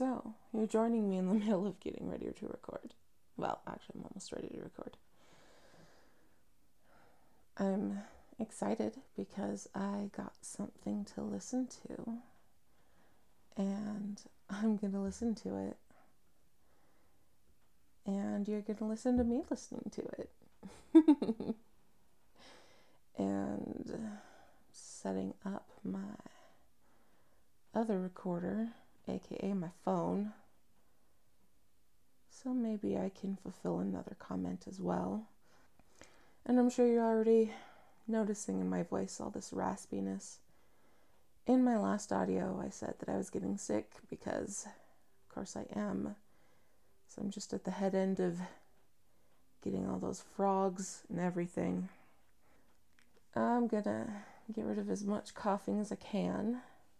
So, you're joining me in the middle of getting ready to record. Well, actually, I'm almost ready to record. I'm excited because I got something to listen to, and I'm going to listen to it, and you're going to listen to me listening to it. And setting up my other recorder, aka my phone, so maybe I can fulfill another comment as well. And I'm sure you're already noticing in my voice all this raspiness. In my last audio, I said that I was getting sick because, of course, I am. So I'm just at the head end of getting all those frogs and everything. I'm gonna get rid of as much coughing as I can.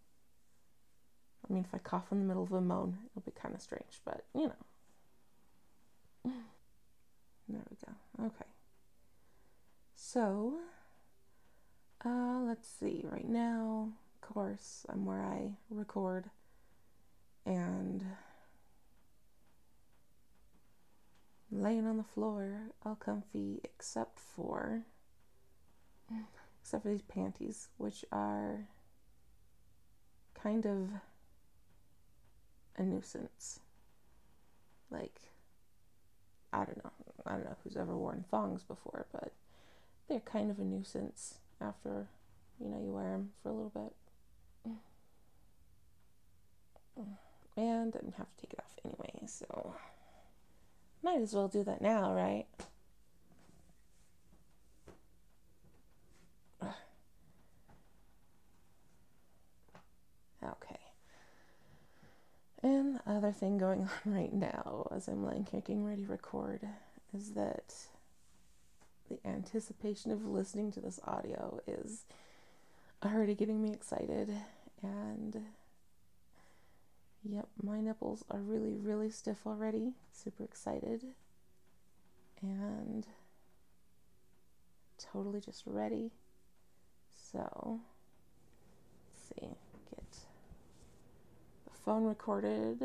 I mean, if I cough in the middle of a moan, it'll be kind of strange, but you know. There we go. Okay. So, let's see. Right now, of course, I'm where I record, and laying on the floor, all comfy, except for these panties, which are kind of a nuisance. Like, I don't know who's ever worn thongs before, but they're kind of a nuisance after, you wear them for a little bit. And I'm gonna have to take it off anyway, so might as well do that now, right? Okay. And the other thing going on right now as I'm laying here getting ready to record is that the anticipation of listening to this audio is already getting me excited. And yep, my nipples are really, really stiff already. Super excited. And totally just ready. So, let's see. Get the phone recorded.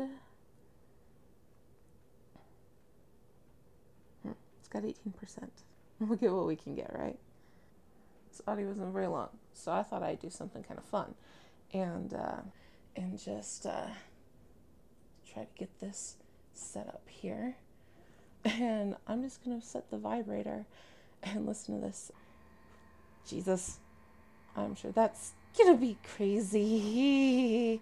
It's got 18%. We'll get what we can get, right? This audio isn't very long, so I thought I'd do something kind of fun. And just try to get this set up here. And I'm just going to set the vibrator and listen to this. Jesus, I'm sure that's going to be crazy.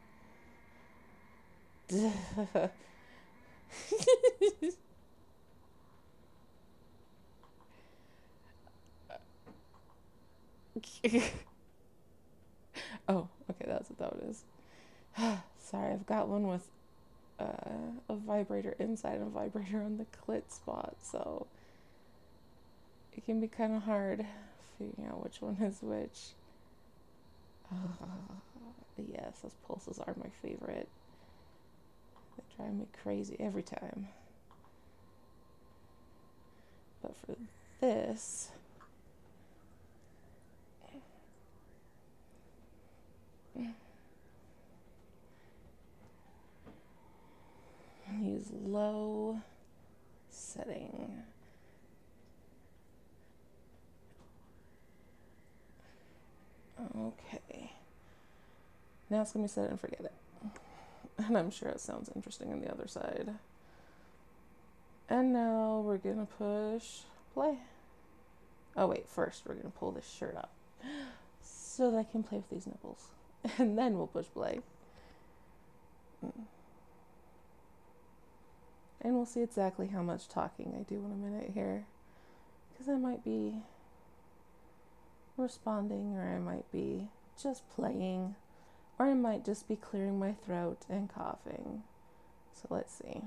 Oh, okay, that's what that is. Sorry, I've got one with a vibrator inside and a vibrator on the clit spot, so it can be kind of hard figuring out which one is which. Yes, those pulses are my favorite. They drive me crazy every time. But for this, use low setting. Okay. Now it's going to be set and forget it. And I'm sure it sounds interesting on the other side. And now we're going to push play. Oh wait, first we're going to pull this shirt up so that I can play with these nipples. And then we'll push play. And we'll see exactly how much talking I do in a minute here. Because I might be responding, or I might be just playing, or I might just be clearing my throat and coughing. So let's see.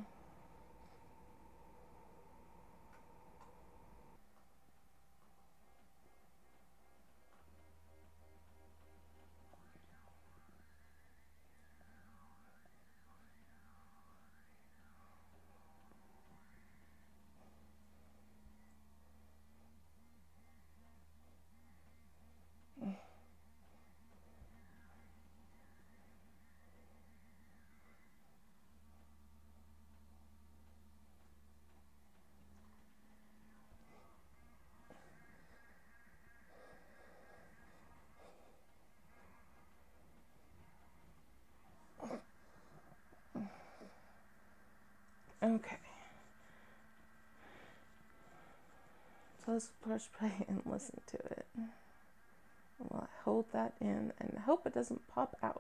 let's push play and listen to it. Well, I hold that in and hope it doesn't pop out.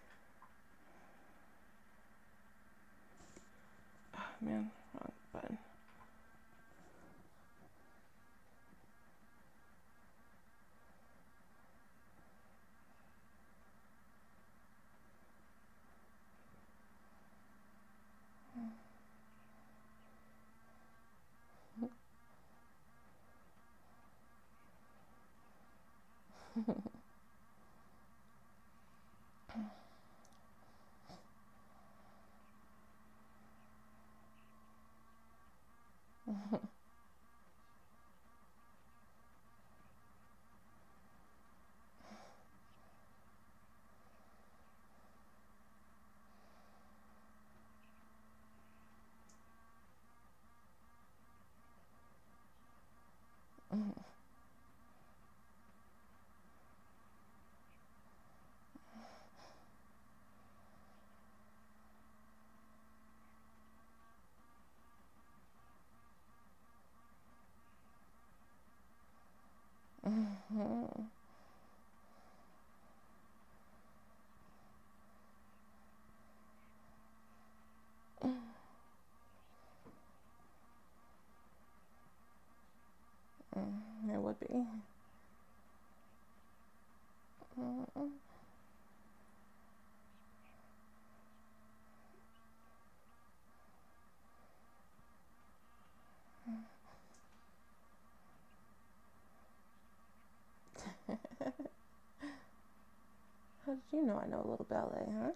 Oh, man, wrong button. It would be. How did you know I know a little ballet, huh?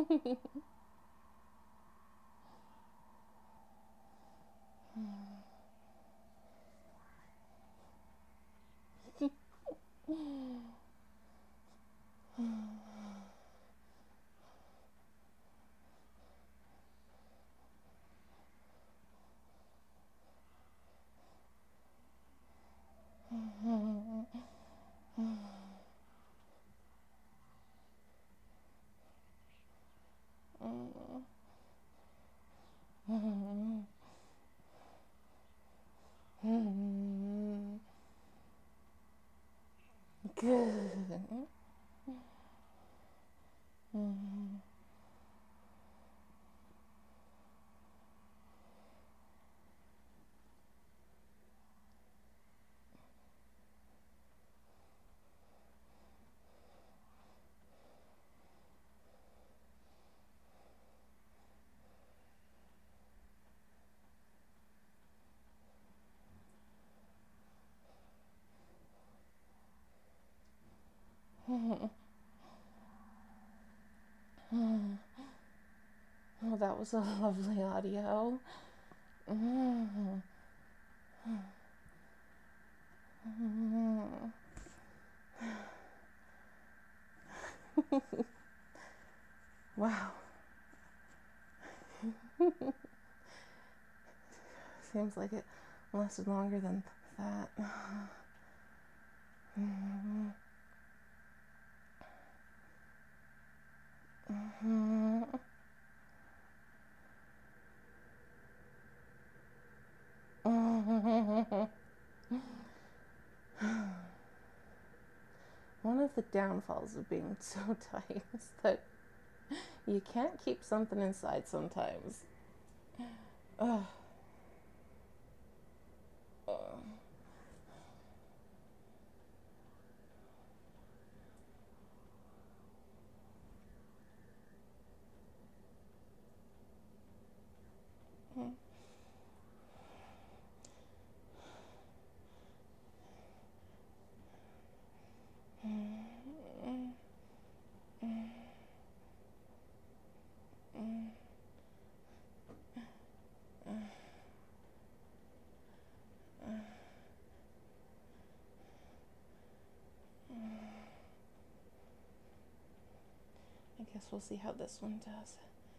Good. Oh, that was a lovely audio. Wow. Seems like it lasted longer than that. One of the downfalls of being so tight is that you can't keep something inside sometimes. Ugh. I guess we'll see how this one does.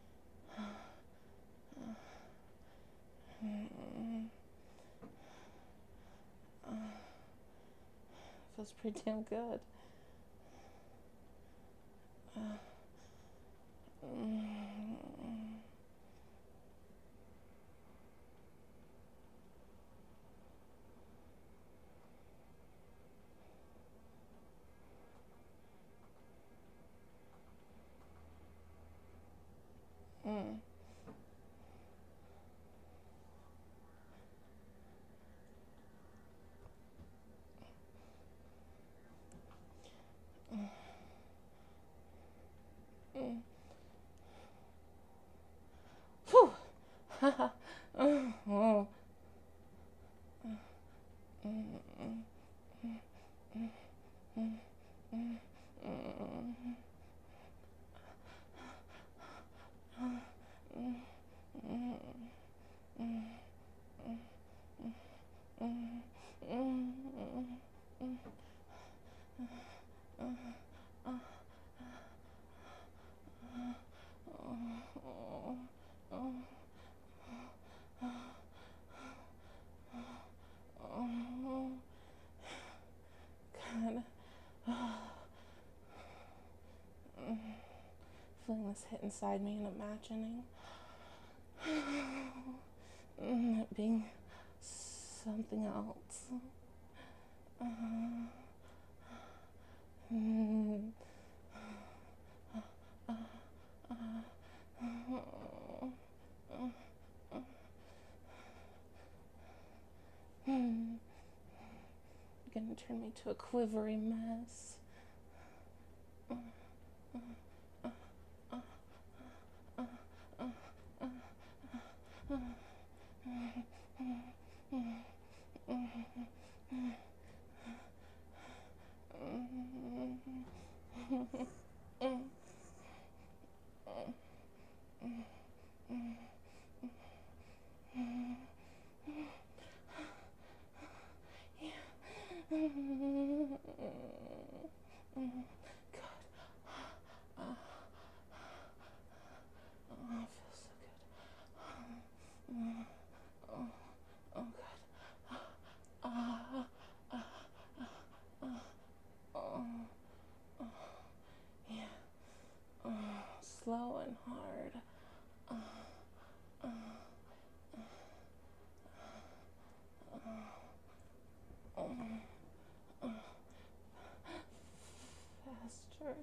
Feels pretty damn good. Whew. Oh. Feeling this hit inside me and imagining it being something else. Gonna turn me to a quivery mess. it feels so good. Oh, oh God. Yeah. Slow and hard. Faster.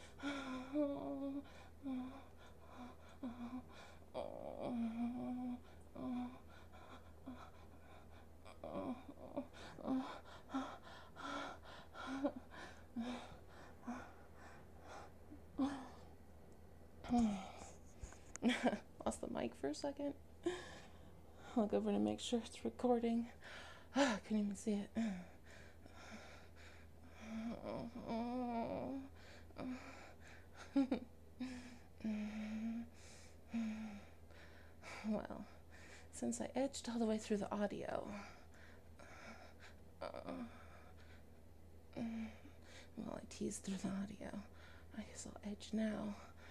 Lost the mic for a second. Look over to make sure it's recording. I couldn't even see it. Well, since I edged all the way through the audio, well, I teased through the audio, I guess I'll edge now.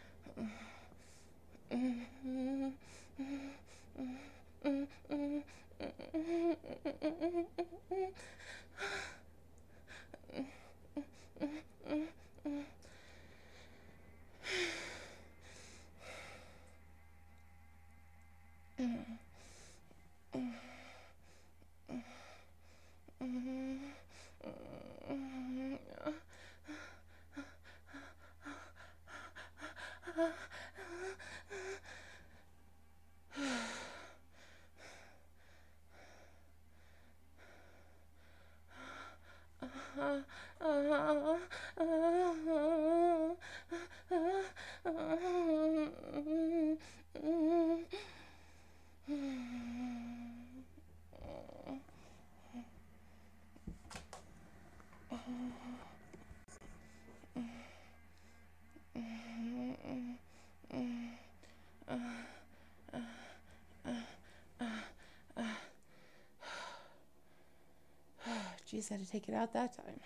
Geez, had to take it out that time.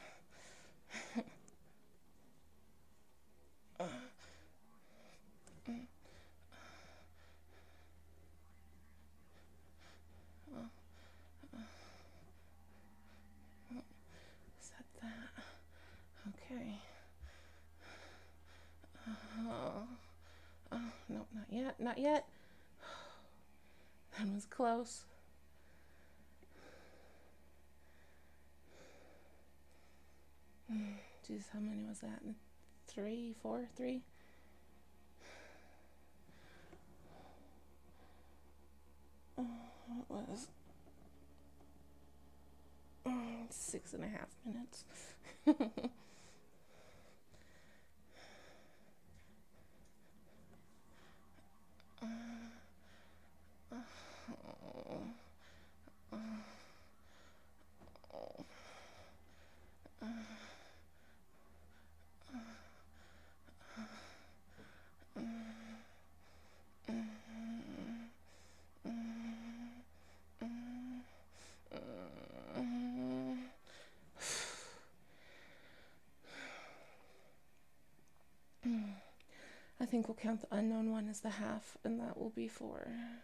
Set that. Okay. No, not yet. Not yet. That was close. Geez, how many was that? 3, 4, 3? It was 6.5 minutes. I think we'll count the unknown one as the half, and that will be 4.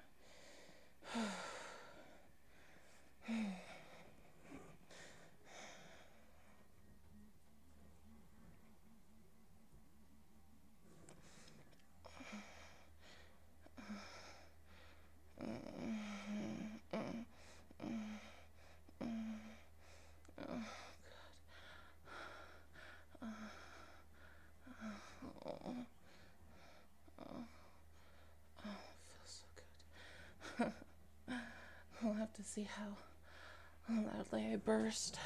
We'll have to see how loudly I burst.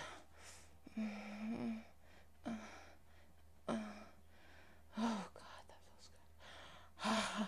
Oh God, that feels good.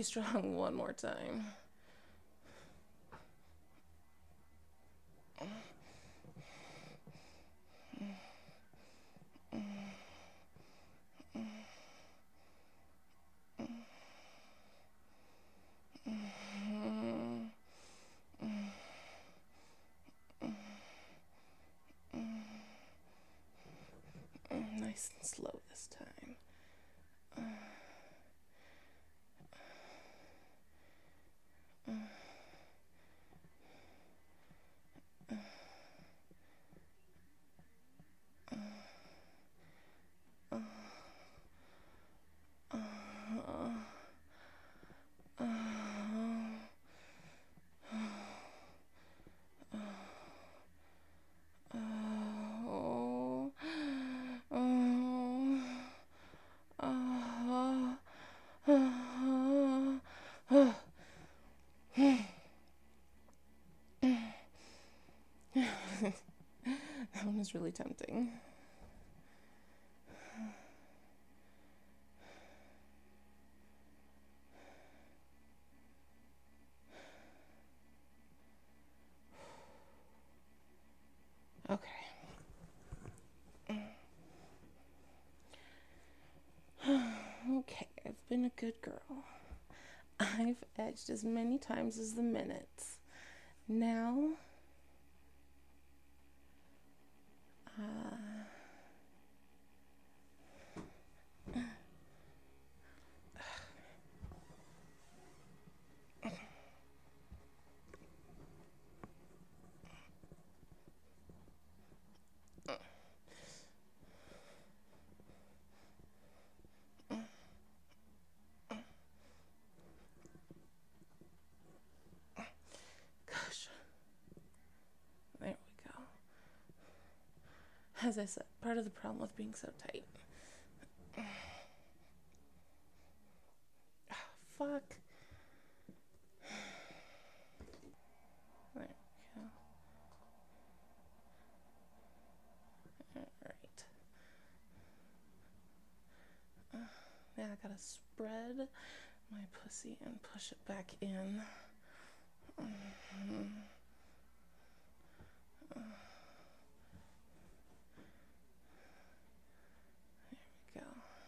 Be strong one more time. Nice and slow this time. That one was really tempting. Okay. Okay, I've been a good girl. I've edged as many times as the minutes. Now, gosh, there we go. As I said, part of the problem with being so tight. Fuck. There we go. Alright. Now I gotta spread my pussy and push it back in. There we go.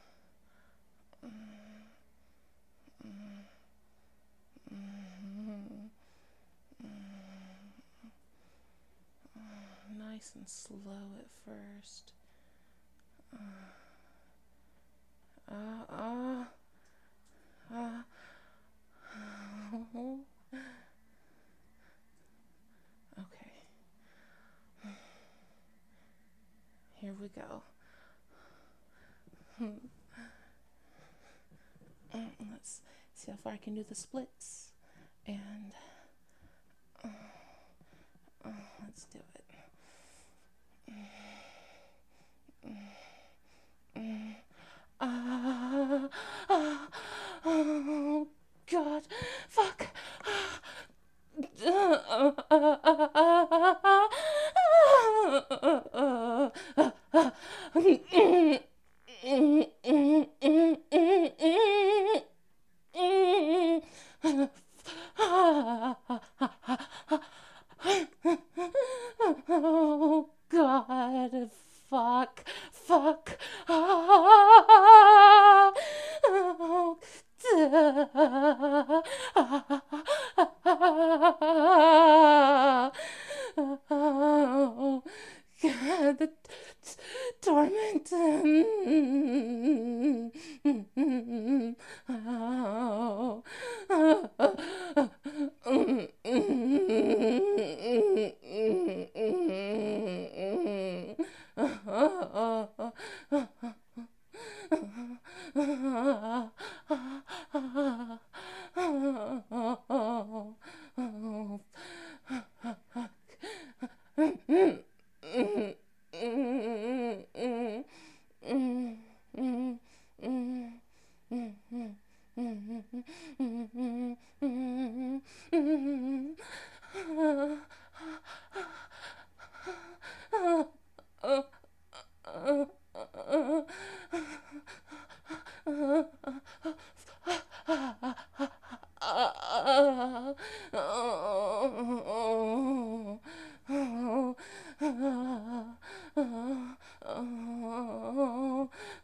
Nice and slow at first. Okay. Here we go. Let's see how far I can do the splits. And let's do it. Oh, God. Fuck. Oh, God. Fuck. Fuck. Oh, oh, God, the torment.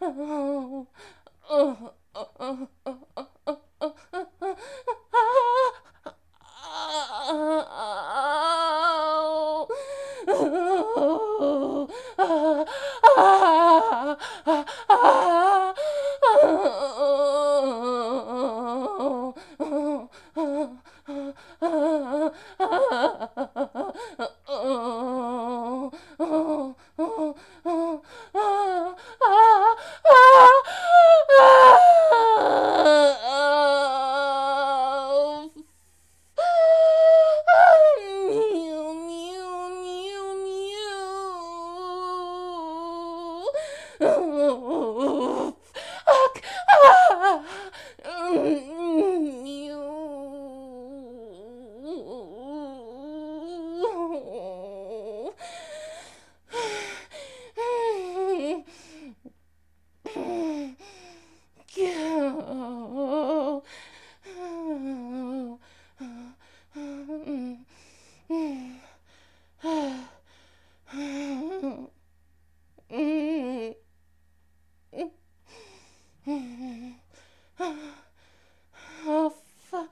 Oh, fuck.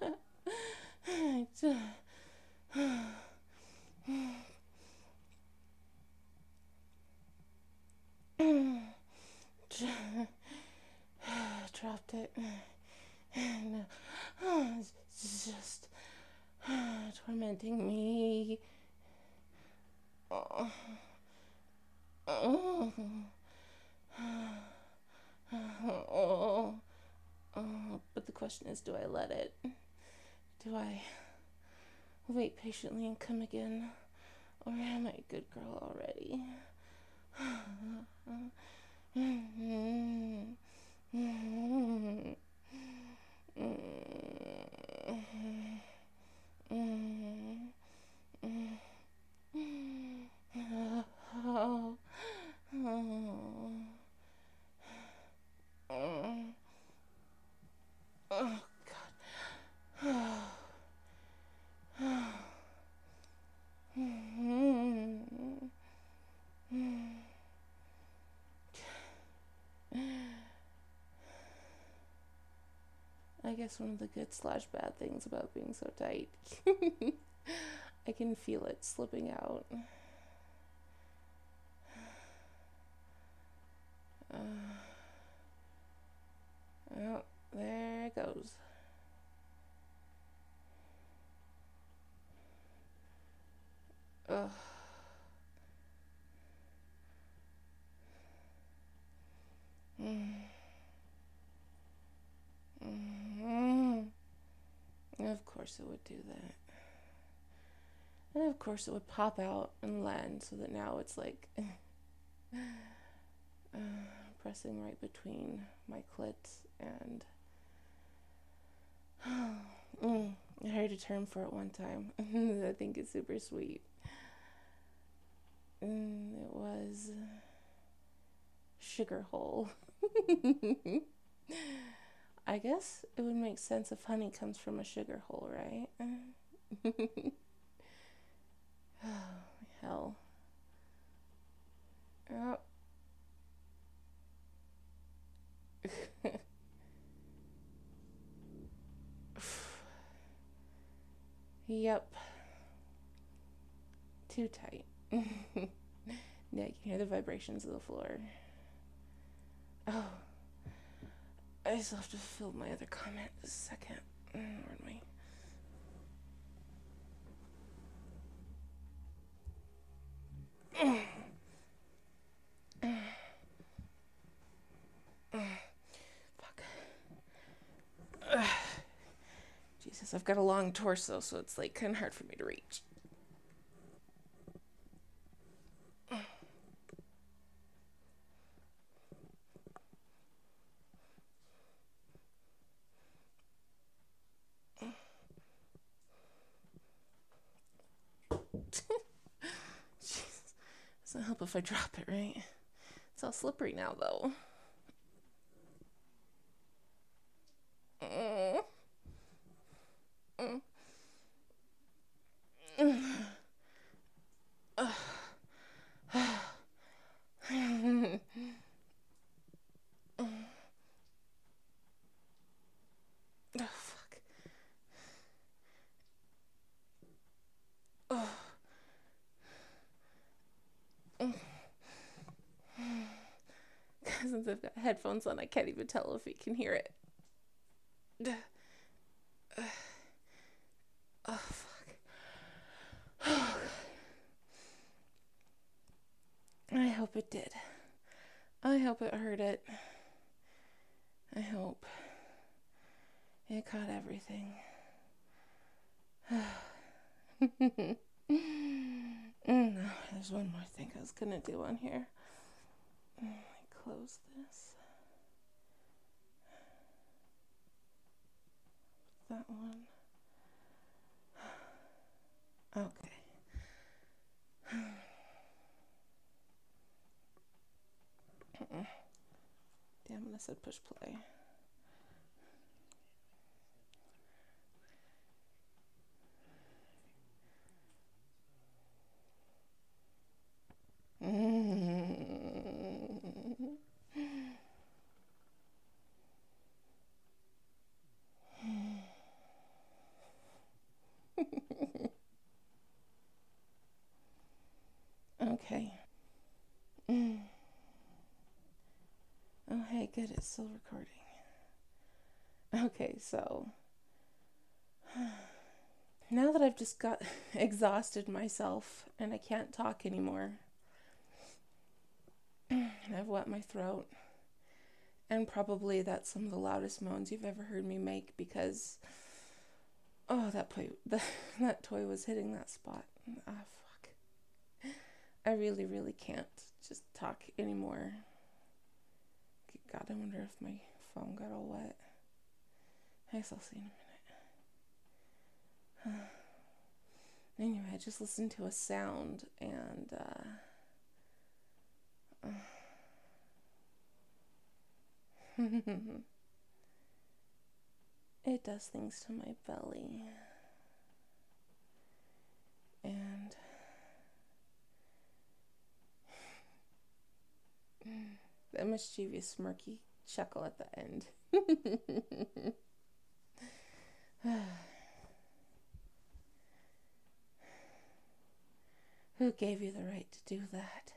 Dropped it. No. It's just tormenting me. Oh. Oh. Oh. Oh. But the question is, do I let it? Do I wait patiently and come again? Or am I a good girl already? Oh, God. I guess one of the good / bad things about being so tight, I can feel it slipping out. Oh, there it goes. Ugh. Of course it would do that. And of course it would pop out and land so that now it's like pressing right between my clit and I heard a term for it one time. I think it's super sweet. It was sugar hole. I guess it would make sense if honey comes from a sugar hole, right? Oh, hell. Oh. Yep. Too tight. Yeah, you can hear the vibrations of the floor. Oh. I still have to fill my other comment a second. Where'd my... Fuck. Jesus, I've got a long torso, so it's like kind of hard for me to reach. Jesus. Doesn't help if I drop it, right? It's all slippery now, though. Since I've got headphones on, I can't even tell if you can hear it. Oh, fuck. I hope it did. I hope it hurt it. I hope it caught everything. There's one more thing I was gonna do on here. Let me close this. That one. Okay. Damn it, I said push play. Okay. Oh, hey, good, it's still recording. Okay, so now that I've just got exhausted myself and I can't talk anymore, and I've wet my throat, and probably that's some of the loudest moans you've ever heard me make because, oh, that toy was hitting that spot. Ah, fuck. I really, really can't just talk anymore. God, I wonder if my phone got all wet. I guess I'll see in a minute. Anyway, I just listened to a sound and it does things to my belly. And the mischievous smirky chuckle at the end. Who gave you the right to do that?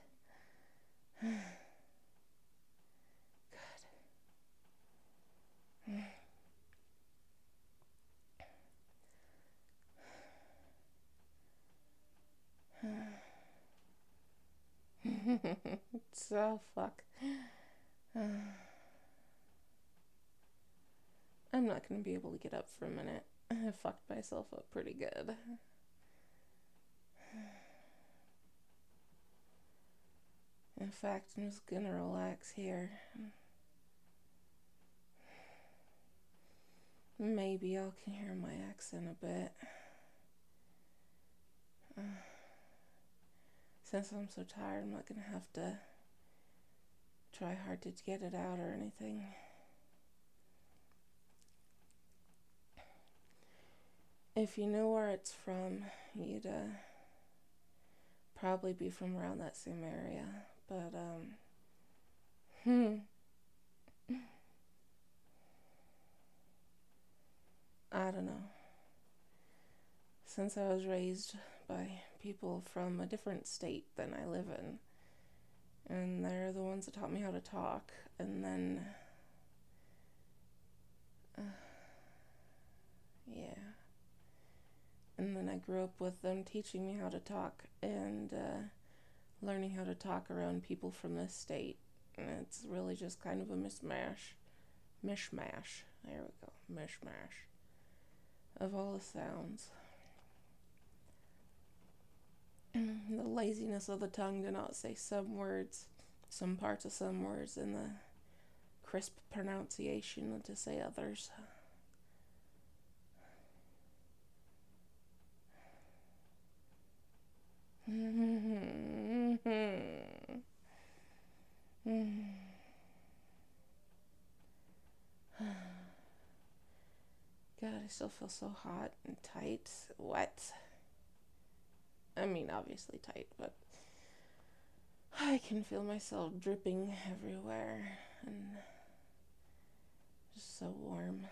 God. So fuck. I'm not going to be able to get up for a minute. I fucked myself up pretty good. In fact, I'm just going to relax here. Maybe y'all can hear my accent a bit. Since I'm so tired, I'm not going to have to try hard to get it out or anything. If you know where it's from, you'd probably be from around that same area. But, I don't know. Since I was raised by people from a different state than I live in, and they're the ones that taught me how to talk, and then, yeah. And then I grew up with them teaching me how to talk and learning how to talk around people from this state. And it's really just kind of a mishmash. There we go. Mishmash of all the sounds. The laziness of the tongue to not say some words, some parts of some words, and the crisp pronunciation to say others. God, I still feel so hot and tight, wet. I mean, obviously tight, but I can feel myself dripping everywhere and just so warm.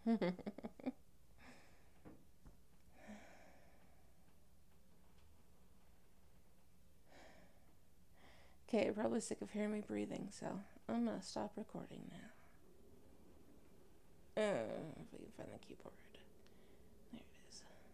Okay, you're probably sick of hearing me breathing, so I'm gonna stop recording now. If we can find the keyboard.